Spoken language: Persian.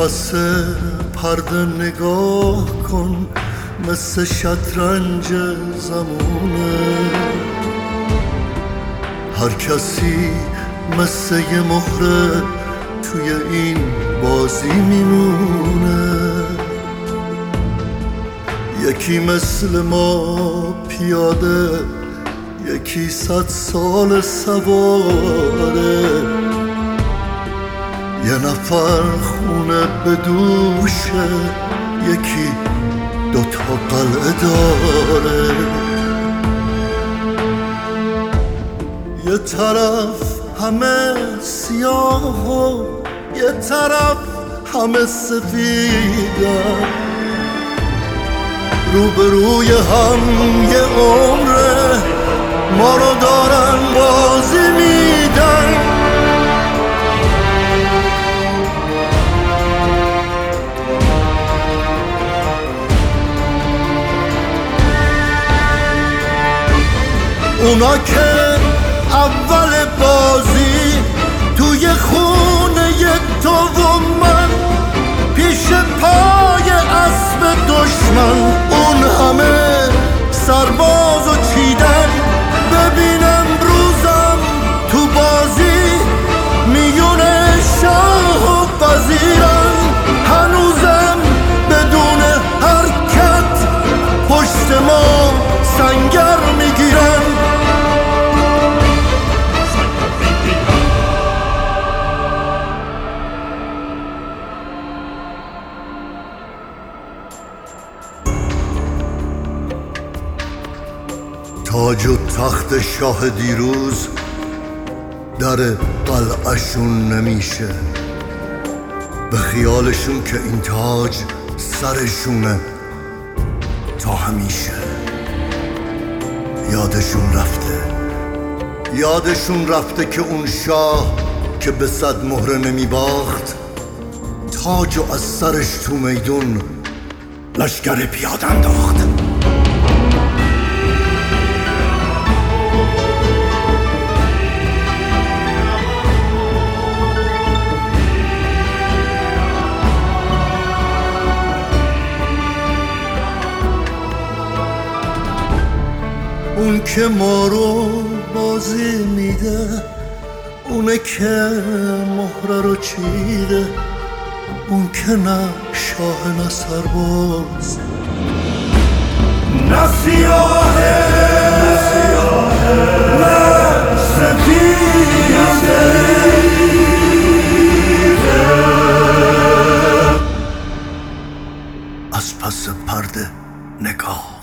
پس پرده نگاه کن، مثل شطرنج زمونه. هر کسی مثل یه مهره توی این بازی میمونه. یکی مثل ما پیاده، یکی 100 سال سواره. یه نفر خونه به دوشه، یکی 2 قلعه داره. یه طرف همه سیاه و یه طرف همه سفیدن، روبروی هم یه عمره ما رو دارن بازی میدن. اونا که اول بازی توی خونه تو و من، پیش پای اسب دشمن اون همه سربازو چیدن. ببینم روزم تو بازی میونه شاه و وزیرن، هنوزم بدون حرکت پشت ما سنگر میگیرن. تاج و تخت شاه دیروز در قلعه‌شون نمیشه، به خیالشون که این تاج سرشونه تا همیشه. یادشون رفته که اون شاه که به 100 مهره نمیباخت، تاجو از سرش تو میدون لشگر پیاده انداخت. اون که ما رو بازی میده، اونه که مهره رو چیده. اون که نه شاه نه سرباز، نه سیاهه نه سفیده. از پس پرده نگاه